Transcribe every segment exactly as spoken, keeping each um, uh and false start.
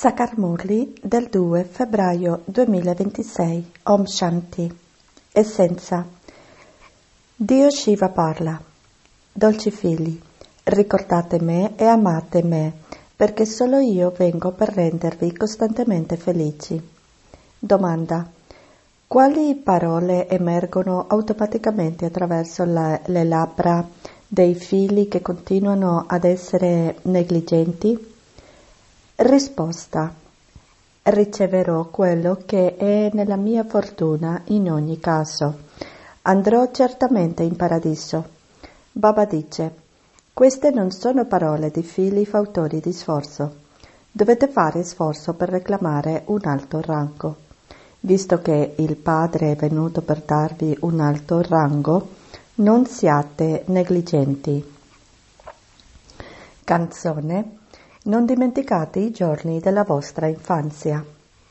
Sakarmurli del due febbraio duemilaventisei. Om Shanti. Essenza. Dio Shiva parla. Dolci figli, ricordate me e amate me, perché solo io vengo per rendervi costantemente felici. Domanda. Quali parole emergono automaticamente attraverso la, le labbra dei figli che continuano ad essere negligenti? Risposta. Riceverò quello che è nella mia fortuna in ogni caso. Andrò certamente in paradiso. Baba dice, queste non sono parole di figli fautori di sforzo. Dovete fare sforzo per reclamare un alto rango. Visto che il Padre è venuto per darvi un alto rango, non siate negligenti. Canzone. Non dimenticate i giorni della vostra infanzia.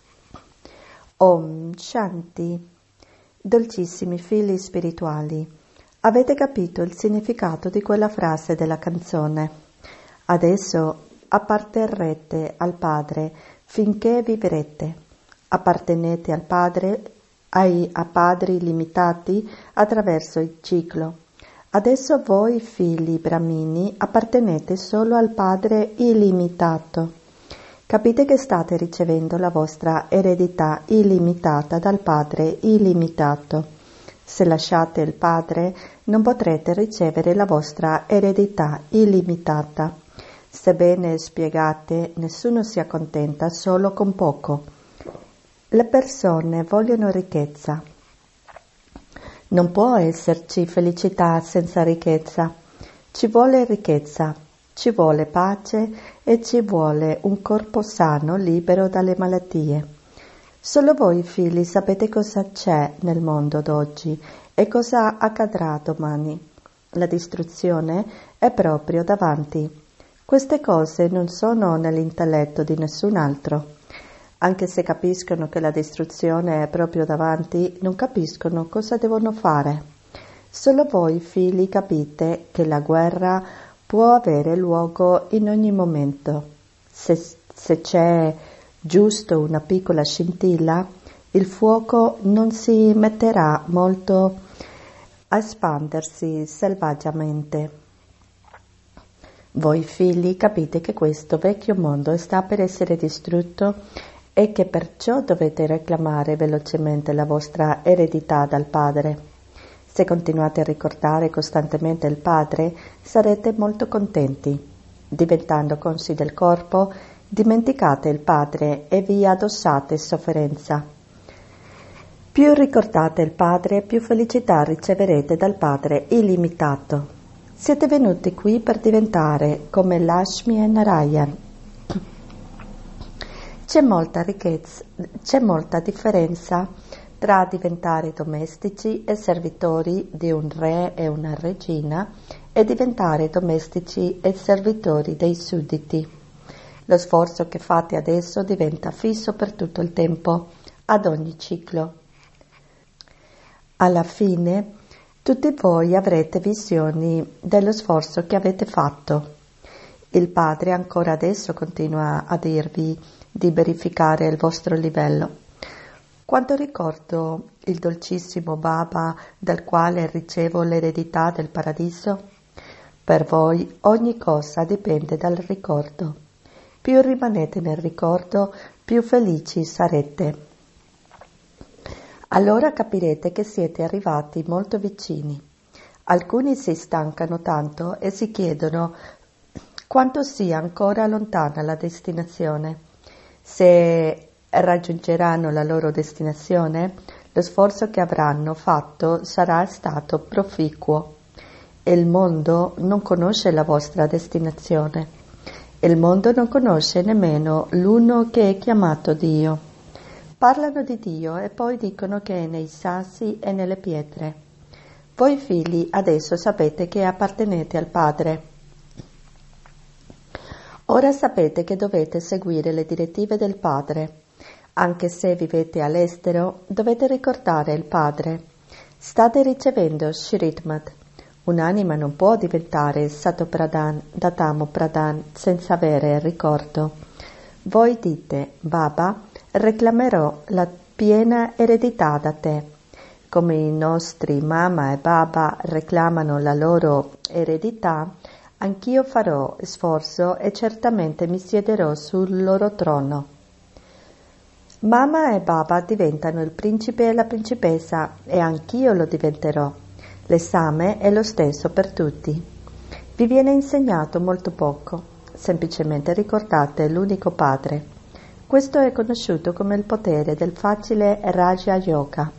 Om Shanti. Dolcissimi figli spirituali, avete capito il significato di quella frase della canzone. Adesso apparterrete al Padre finché vivrete. Appartenete al Padre, ai a padri limitati attraverso il ciclo. Adesso voi, figli brahmini, appartenete solo al Padre illimitato. Capite che state ricevendo la vostra eredità illimitata dal Padre illimitato. Se lasciate il Padre, non potrete ricevere la vostra eredità illimitata. Sebbene spiegate, nessuno si accontenta solo con poco. Le persone vogliono ricchezza. Non può esserci felicità senza ricchezza. Ci vuole ricchezza, ci vuole pace e ci vuole un corpo sano, libero dalle malattie. Solo voi figli sapete cosa c'è nel mondo d'oggi e cosa accadrà domani. La distruzione è proprio davanti. Queste cose non sono nell'intelletto di nessun altro. Anche se capiscono che la distruzione è proprio davanti, non capiscono cosa devono fare. Solo voi, figli, capite che la guerra può avere luogo in ogni momento. Se, se c'è giusto una piccola scintilla, il fuoco non si metterà molto a espandersi selvaggiamente. Voi, figli, capite che questo vecchio mondo sta per essere distrutto e che perciò dovete reclamare velocemente la vostra eredità dal Padre. Se continuate a ricordare costantemente il Padre, sarete molto contenti. Diventando consci del corpo, dimenticate il Padre e vi addossate sofferenza. Più ricordate il Padre, più felicità riceverete dal Padre illimitato. Siete venuti qui per diventare come Lakshmi e Narayan. C'è molta ricchezza, c'è molta differenza tra diventare domestici e servitori di un re e una regina e diventare domestici e servitori dei sudditi. Lo sforzo che fate adesso diventa fisso per tutto il tempo, ad ogni ciclo. Alla fine, tutti voi avrete visioni dello sforzo che avete fatto. Il Padre ancora adesso continua a dirvi di verificare il vostro livello. Quando ricordo il dolcissimo Baba dal quale ricevo l'eredità del paradiso, per voi ogni cosa dipende dal ricordo. Più rimanete nel ricordo, più felici sarete. Allora capirete che siete arrivati molto vicini. Alcuni si stancano tanto e si chiedono quanto sia ancora lontana la destinazione. Se raggiungeranno la loro destinazione, lo sforzo che avranno fatto sarà stato proficuo. Il mondo non conosce la vostra destinazione. Il mondo non conosce nemmeno l'uno che è chiamato Dio. Parlano di Dio e poi dicono che è nei sassi e nelle pietre. Voi figli adesso sapete che appartenete al Padre. Ora sapete che dovete seguire le direttive del Padre. Anche se vivete all'estero, dovete ricordare il Padre. State ricevendo Shritmad. Un'anima non può diventare Sato Pradhan, Datamo Pradhan senza avere il ricordo. Voi dite, Baba, reclamerò la piena eredità da te. Come i nostri mamma e baba reclamano la loro eredità, anch'io farò sforzo e certamente mi siederò sul loro trono. Mamma e baba diventano il principe e la principessa e anch'io lo diventerò. L'esame è lo stesso per tutti. Vi viene insegnato molto poco, semplicemente ricordate l'unico padre. Questo è conosciuto come il potere del facile Raja Yoga.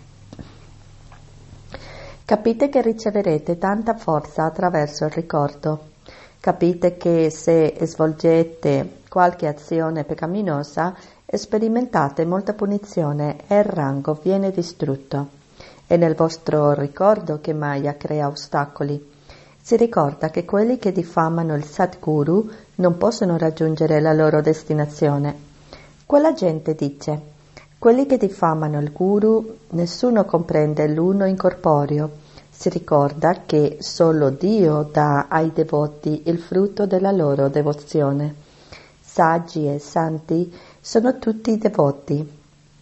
Capite che riceverete tanta forza attraverso il ricordo. Capite che se svolgete qualche azione peccaminosa, sperimentate molta punizione e il rango viene distrutto. È nel vostro ricordo che Maya crea ostacoli. Si ricorda che quelli che diffamano il Sadguru non possono raggiungere la loro destinazione. Quella gente dice, quelli che diffamano il Guru, nessuno comprende l'uno incorporeo. Si ricorda che solo Dio dà ai devoti il frutto della loro devozione. Saggi e santi sono tutti devoti.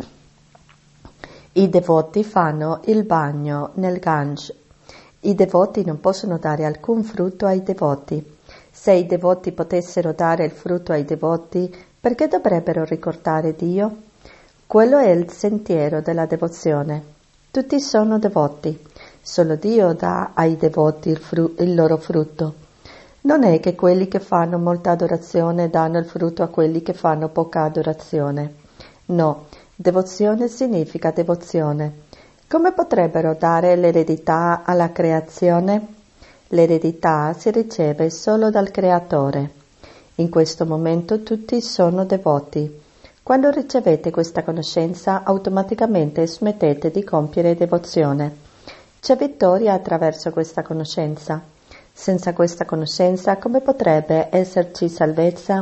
I devoti fanno il bagno nel Gange. I devoti non possono dare alcun frutto ai devoti. Se i devoti potessero dare il frutto ai devoti, perché dovrebbero ricordare Dio? Quello è il sentiero della devozione. Tutti sono devoti. Solo Dio dà ai devoti il, fru- il loro frutto. Non è che quelli che fanno molta adorazione danno il frutto a quelli che fanno poca adorazione. No, devozione significa devozione. Come potrebbero dare l'eredità alla creazione? L'eredità si riceve solo dal Creatore. In questo momento tutti sono devoti. Quando ricevete questa conoscenza, automaticamente smettete di compiere devozione. C'è vittoria attraverso questa conoscenza. Senza questa conoscenza, come potrebbe esserci salvezza?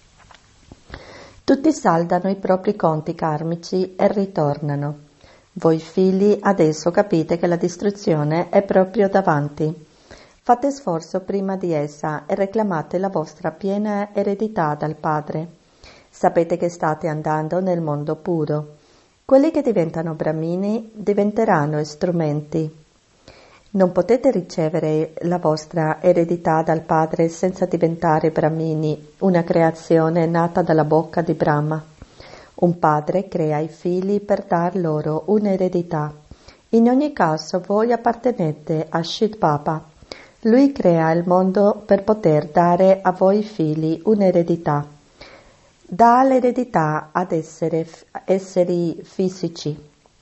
Tutti saldano i propri conti karmici e ritornano. Voi figli adesso capite che la distruzione è proprio davanti. Fate sforzo prima di essa e reclamate la vostra piena eredità dal Padre. Sapete che state andando nel mondo puro. Quelli che diventano brahmini diventeranno strumenti. Non potete ricevere la vostra eredità dal Padre senza diventare brahmini, una creazione nata dalla bocca di Brahma. Un padre crea i figli per dar loro un'eredità. In ogni caso voi appartenete a Shid Baba. Lui crea il mondo per poter dare a voi figli un'eredità. Dà l'eredità ad essere, esseri fisici.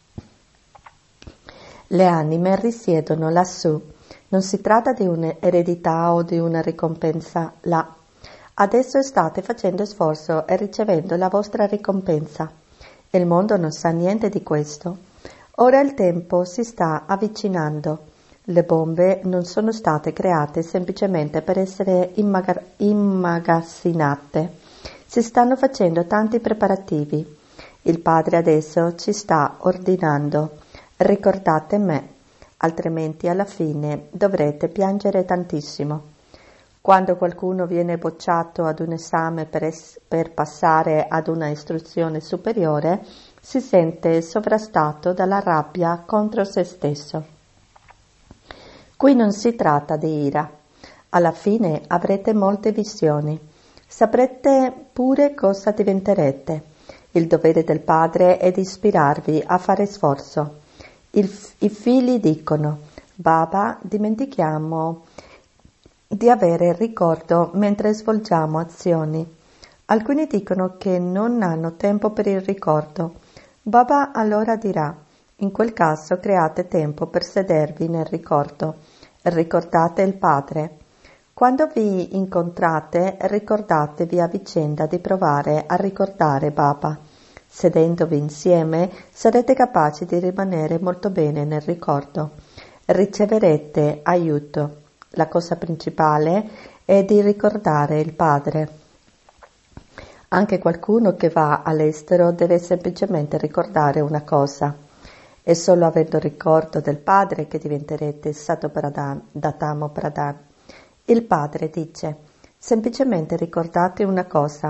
Le anime risiedono lassù. Non si tratta di un'eredità o di una ricompensa là. Adesso state facendo sforzo e ricevendo la vostra ricompensa. Il mondo non sa niente di questo. Ora il tempo si sta avvicinando. Le bombe non sono state create semplicemente per essere immaga- immagazzinate. Si stanno facendo tanti preparativi. Il Padre adesso ci sta ordinando. Ricordate me, altrimenti alla fine dovrete piangere tantissimo. Quando qualcuno viene bocciato ad un esame per, es- per passare ad una istruzione superiore, si sente sovrastato dalla rabbia contro se stesso. Qui non si tratta di ira. Alla fine avrete molte visioni. Saprete pure cosa diventerete. Il dovere del Padre è di ispirarvi a fare sforzo. Il, I figli dicono, Baba, dimentichiamo di avere il ricordo mentre svolgiamo azioni. Alcuni dicono che non hanno tempo per il ricordo. Baba allora dirà, in quel caso create tempo per sedervi nel ricordo. Ricordate il Padre. Quando vi incontrate, ricordatevi a vicenda di provare a ricordare Baba. Sedendovi insieme, sarete capaci di rimanere molto bene nel ricordo. Riceverete aiuto. La cosa principale è di ricordare il Padre. Anche qualcuno che va all'estero deve semplicemente ricordare una cosa. È solo avendo ricordo del Padre che diventerete Sato Pradhan, Datamo Pradhan. Il Padre dice, semplicemente ricordate una cosa,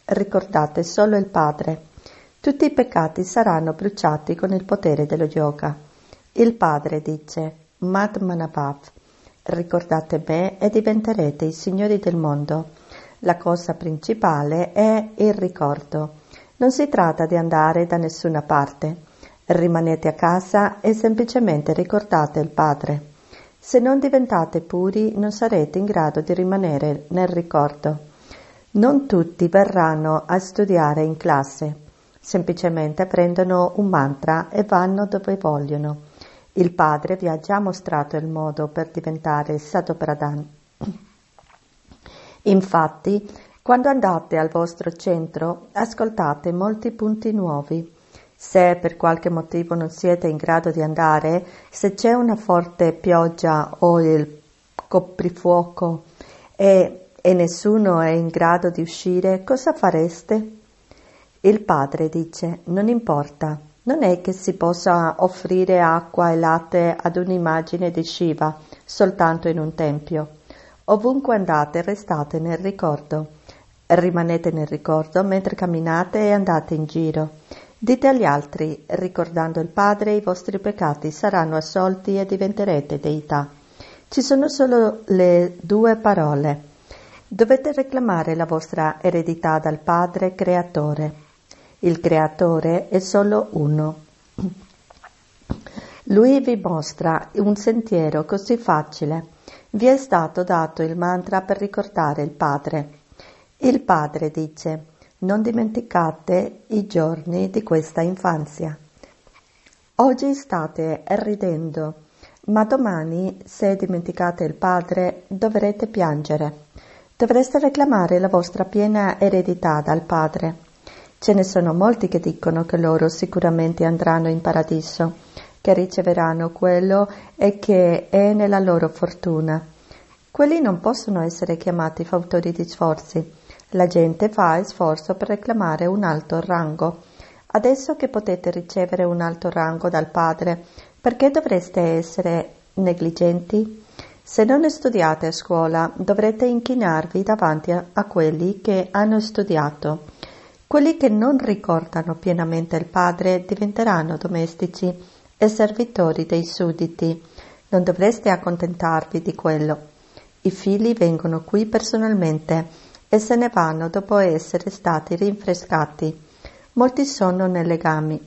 ricordate solo il Padre. Tutti i peccati saranno bruciati con il potere dello yoga. Il Padre dice, Mad Manabhav, ricordate me e diventerete i signori del mondo. La cosa principale è il ricordo. Non si tratta di andare da nessuna parte. Rimanete a casa e semplicemente ricordate il Padre. Se non diventate puri, non sarete in grado di rimanere nel ricordo. Non tutti verranno a studiare in classe. Semplicemente prendono un mantra e vanno dove vogliono. Il Padre vi ha già mostrato il modo per diventare Satopradhan. Infatti, quando andate al vostro centro, ascoltate molti punti nuovi. Se per qualche motivo non siete in grado di andare, se c'è una forte pioggia o il coprifuoco e, e nessuno è in grado di uscire, cosa fareste? Il Padre dice, non importa, non è che si possa offrire acqua e latte ad un'immagine di Shiva soltanto in un tempio. Ovunque andate restate nel ricordo. Rimanete nel ricordo mentre camminate e andate in giro. Dite agli altri, ricordando il Padre, i vostri peccati saranno assolti e diventerete deità. Ci sono solo le due parole. Dovete reclamare la vostra eredità dal Padre Creatore. Il Creatore è solo uno. Lui vi mostra un sentiero così facile. Vi è stato dato il mantra per ricordare il Padre. Il Padre dice, non dimenticate i giorni di questa infanzia. Oggi state ridendo, ma domani, se dimenticate il Padre, dovrete piangere. Dovreste reclamare la vostra piena eredità dal Padre. Ce ne sono molti che dicono che loro sicuramente andranno in paradiso, che riceveranno quello e che è nella loro fortuna. Quelli non possono essere chiamati fautori di sforzi. La gente fa sforzo per reclamare un alto rango. Adesso che potete ricevere un alto rango dal Padre, perché dovreste essere negligenti? Se non studiate a scuola, dovrete inchinarvi davanti a, a quelli che hanno studiato. Quelli che non ricordano pienamente il Padre diventeranno domestici e servitori dei sudditi. Non dovreste accontentarvi di quello. I figli vengono qui personalmente e se ne vanno dopo essere stati rinfrescati. Molti sono nei legami.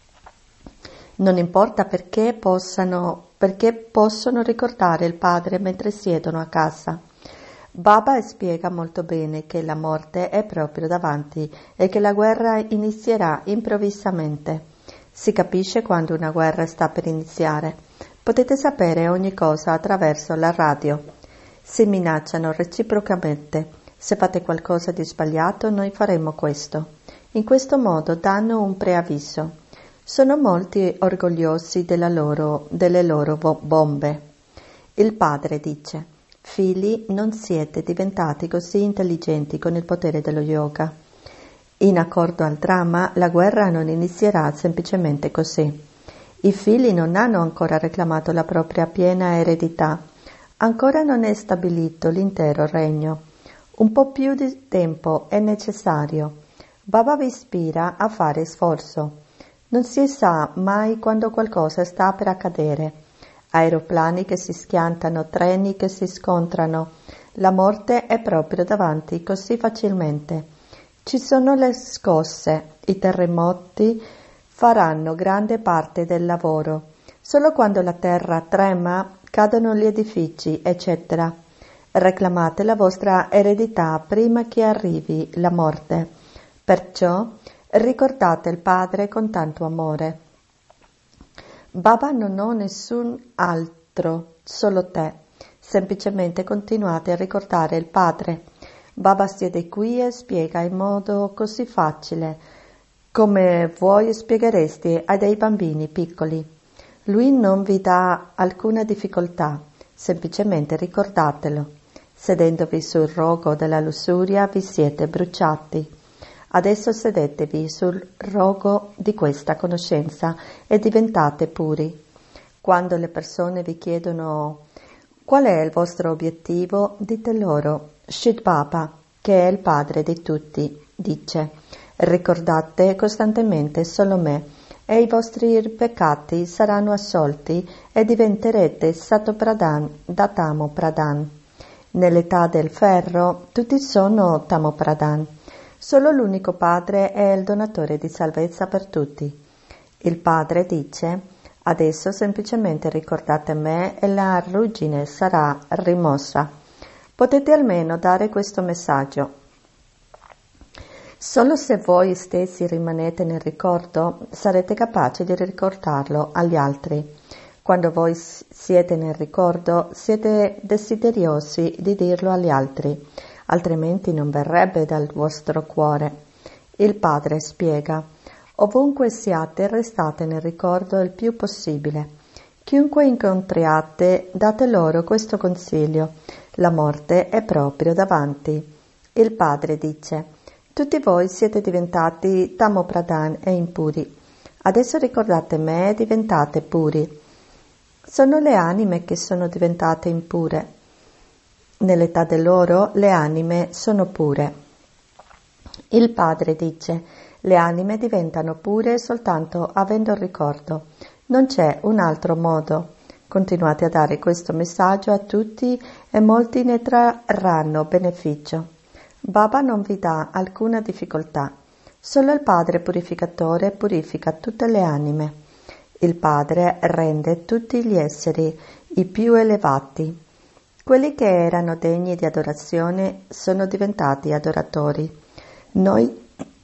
Non importa perché possano, perché possono ricordare il Padre mentre siedono a casa. Baba spiega molto bene che la morte è proprio davanti e che la guerra inizierà improvvisamente. Si capisce quando una guerra sta per iniziare. Potete sapere ogni cosa attraverso la radio. Si minacciano reciprocamente. Se fate qualcosa di sbagliato, noi faremo questo. In questo modo danno un preavviso. Sono molti orgogliosi della loro, delle loro bombe. Il Padre dice, figli, non siete diventati così intelligenti con il potere dello yoga. In accordo al dramma, la guerra non inizierà semplicemente così. I figli non hanno ancora reclamato la propria piena eredità. Ancora non è stabilito l'intero regno. Un po' più di tempo è necessario. Baba vi ispira a fare sforzo. Non si sa mai quando qualcosa sta per accadere. Aeroplani che si schiantano, treni che si scontrano. La morte è proprio davanti così facilmente. Ci sono le scosse, i terremoti faranno grande parte del lavoro. Solo quando la terra trema cadono gli edifici, eccetera. Reclamate la vostra eredità prima che arrivi la morte. Perciò ricordate il Padre con tanto amore. Baba non ho nessun altro, solo te. Semplicemente continuate a ricordare il Padre. Baba siede qui e spiega in modo così facile, come voi spieghereste a dei bambini piccoli. Lui non vi dà alcuna difficoltà, semplicemente ricordatelo. Sedendovi sul rogo della lussuria vi siete bruciati. Adesso sedetevi sul rogo di questa conoscenza e diventate puri. Quando le persone vi chiedono qual è il vostro obiettivo, dite loro Shid Baba, che è il padre di tutti. dice: ricordate costantemente solo me, e i vostri peccati saranno assolti e diventerete Sato Pradhan da Tamo Pradhan. Nell'età del ferro tutti sono Tamo Pradhan. Solo l'unico Padre è il donatore di salvezza per tutti. Il Padre dice: adesso semplicemente ricordate me e la ruggine sarà rimossa. Potete almeno dare questo messaggio. Solo se voi stessi rimanete nel ricordo, sarete capaci di ricordarlo agli altri. Quando voi siete nel ricordo, siete desiderosi di dirlo agli altri, altrimenti non verrebbe dal vostro cuore. Il Padre spiega: ovunque siate, restate nel ricordo il più possibile. Chiunque incontriate, date loro questo consiglio: la morte è proprio davanti. Il Padre dice: tutti voi siete diventati Tamo Pradhan e impuri. Adesso ricordate me e diventate puri. Sono le anime che sono diventate impure. Nell'età dell'oro le anime sono pure. Il Padre dice: le anime diventano pure soltanto avendo il ricordo. Non c'è un altro modo. Continuate a dare questo messaggio a tutti e molti ne trarranno beneficio. Baba non vi dà alcuna difficoltà. Solo il Padre purificatore purifica tutte le anime. Il Padre rende tutti gli esseri i più elevati. Quelli che erano degni di adorazione sono diventati adoratori. Noi,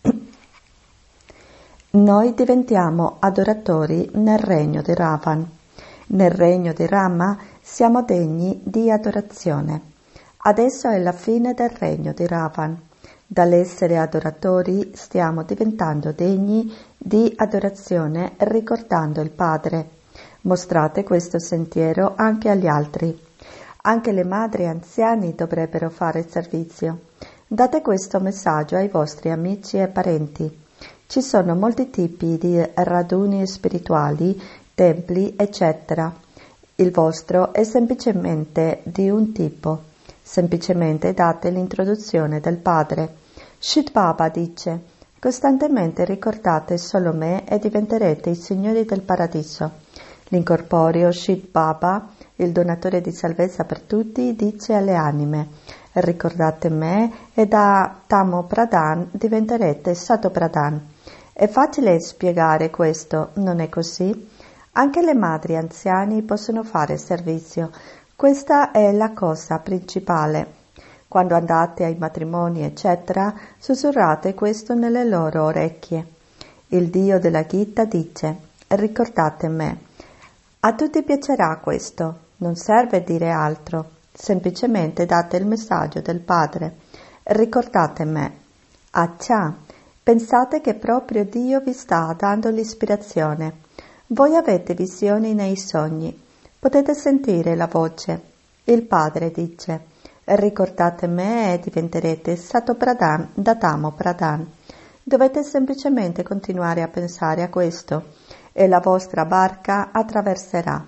noi diventiamo adoratori nel regno di Ravan. Nel regno di Rama siamo degni di adorazione. Adesso è la fine del regno di Ravan. Dall'essere adoratori stiamo diventando degni di adorazione ricordando il Padre. Mostrate questo sentiero anche agli altri. Anche le madri anziane dovrebbero fare servizio. Date questo messaggio ai vostri amici e parenti. Ci sono molti tipi di raduni spirituali, templi, eccetera. Il vostro è semplicemente di un tipo. Semplicemente date l'introduzione del Padre. Shit Baba dice: costantemente ricordate solo me e diventerete i signori del paradiso. L'incorporeo Shit Baba, il donatore di salvezza per tutti, dice alle anime: ricordate me e da Tamo Pradhan diventerete Sato Pradhan. È facile spiegare questo, non è così? Anche le madri anziane possono fare servizio. Questa è la cosa principale. Quando andate ai matrimoni, eccetera, sussurrate questo nelle loro orecchie. Il Dio della Gita dice: ricordate me. A tutti piacerà questo, non serve dire altro, semplicemente date il messaggio del Padre. Ricordate me. Accia, pensate che proprio Dio vi sta dando l'ispirazione. Voi avete visioni nei sogni. Potete sentire la voce. Il Padre dice: ricordate me e diventerete Sato Pradhan da Tamo Pradhan. Dovete semplicemente continuare a pensare a questo e la vostra barca attraverserà.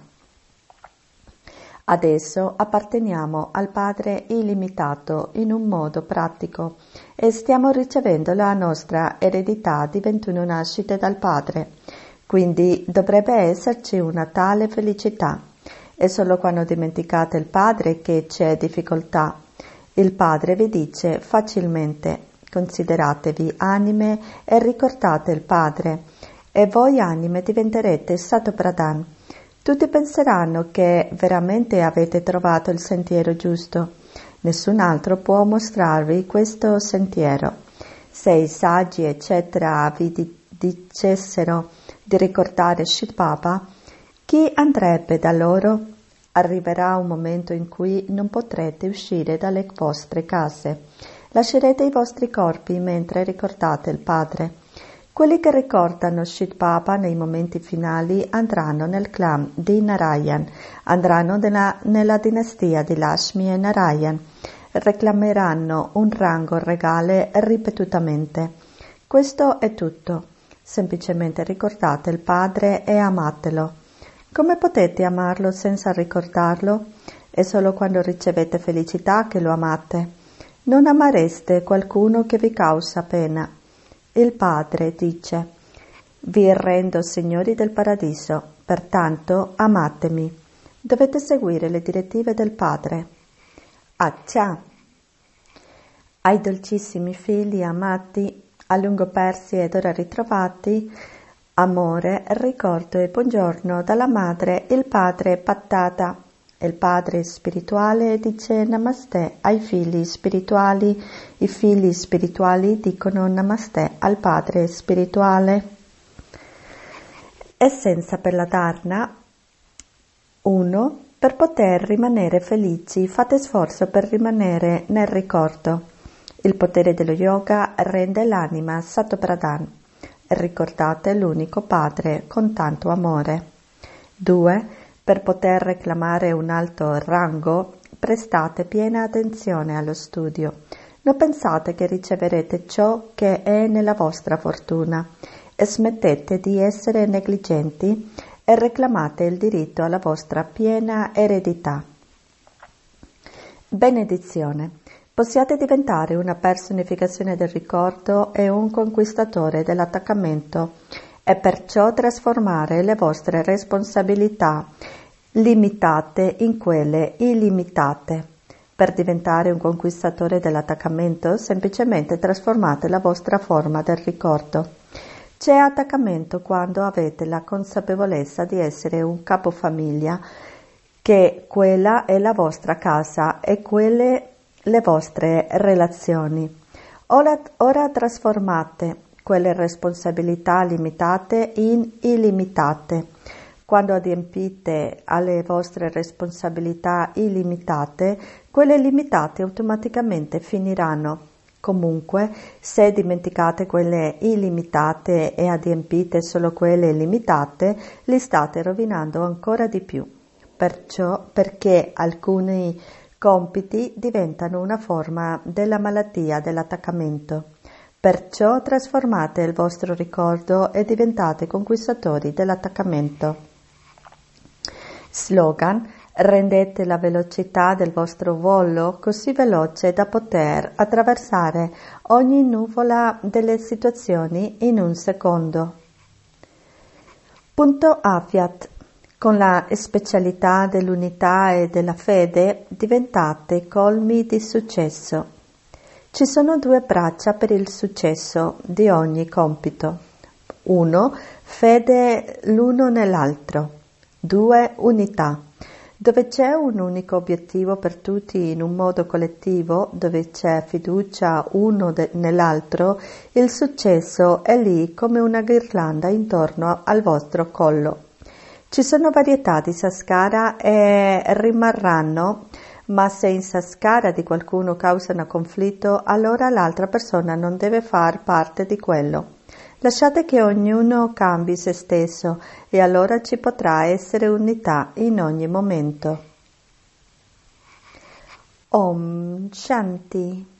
Adesso apparteniamo al Padre illimitato in un modo pratico e stiamo ricevendo la nostra eredità di ventuno nascite dal Padre. Quindi dovrebbe esserci una tale felicità. È solo quando dimenticate il Padre che c'è difficoltà. Il Padre vi dice facilmente: consideratevi anime e ricordate il Padre, e voi anime diventerete Sato Pradhan. Tutti penseranno che veramente avete trovato il sentiero giusto. Nessun altro può mostrarvi questo sentiero. Se i saggi, eccetera, vi dicessero di ricordare Shit Baba, chi andrebbe da loro? Arriverà un momento in cui non potrete uscire dalle vostre case. Lascerete i vostri corpi mentre ricordate il Padre. Quelli che ricordano Shit Baba nei momenti finali andranno nel clan di Narayan, andranno nella, nella dinastia di Lakshmi e Narayan, reclameranno un rango regale ripetutamente. Questo è tutto. Semplicemente ricordate il Padre e amatelo. Come potete amarlo senza ricordarlo? È solo quando ricevete felicità che lo amate. non amereste qualcuno che vi causa pena. Il Padre dice: vi rendo signori del paradiso, pertanto amatemi. Dovete seguire le direttive del Padre. Accia! Ai dolcissimi figli amati, a lungo persi ed ora ritrovati, amore, ricordo e buongiorno dalla madre, il padre Pattata. Il padre spirituale dice Namaste ai figli spirituali, i figli spirituali dicono Namaste al padre spirituale. Essenza per la Dharna. uno. Per poter rimanere felici, fate sforzo per rimanere nel ricordo. Il potere dello yoga rende l'anima Sattva-pradhan. Ricordate l'unico Padre con tanto amore. due. Per poter reclamare un alto rango, prestate piena attenzione allo studio. Non pensate che riceverete ciò che è nella vostra fortuna e smettete di essere negligenti e reclamate il diritto alla vostra piena eredità. Benedizione. Possiate diventare una personificazione del ricordo e un conquistatore dell'attaccamento e perciò trasformare le vostre responsabilità limitate in quelle illimitate. Per diventare un conquistatore dell'attaccamento, semplicemente trasformate la vostra forma del ricordo. C'è attaccamento quando avete la consapevolezza di essere un capofamiglia, che quella è la vostra casa e quelle le vostre relazioni. Ora, ora trasformate quelle responsabilità limitate in illimitate. Quando adempite alle vostre responsabilità illimitate, quelle limitate automaticamente finiranno. Comunque, se dimenticate quelle illimitate e adempite solo quelle limitate, li state rovinando ancora di più. Perciò, perché alcuni compiti diventano una forma della malattia dell'attaccamento. Perciò trasformate il vostro ricordo e diventate conquistatori dell'attaccamento. Slogan: rendete la velocità del vostro volo così veloce da poter attraversare ogni nuvola delle situazioni in un secondo. Punto Afiat. Con la specialità dell'unità e della fede diventate colmi di successo. Ci sono due braccia per il successo di ogni compito. uno. Fede l'uno nell'altro. due. Unità. Dove c'è un unico obiettivo per tutti in un modo collettivo, dove c'è fiducia uno de- nell'altro, il successo è lì come una ghirlanda intorno al vostro collo. Ci sono varietà di Saskara e rimarranno, ma se in Saskara di qualcuno causano conflitto, allora l'altra persona non deve far parte di quello. Lasciate che ognuno cambi se stesso e allora ci potrà essere unità in ogni momento. Om Shanti.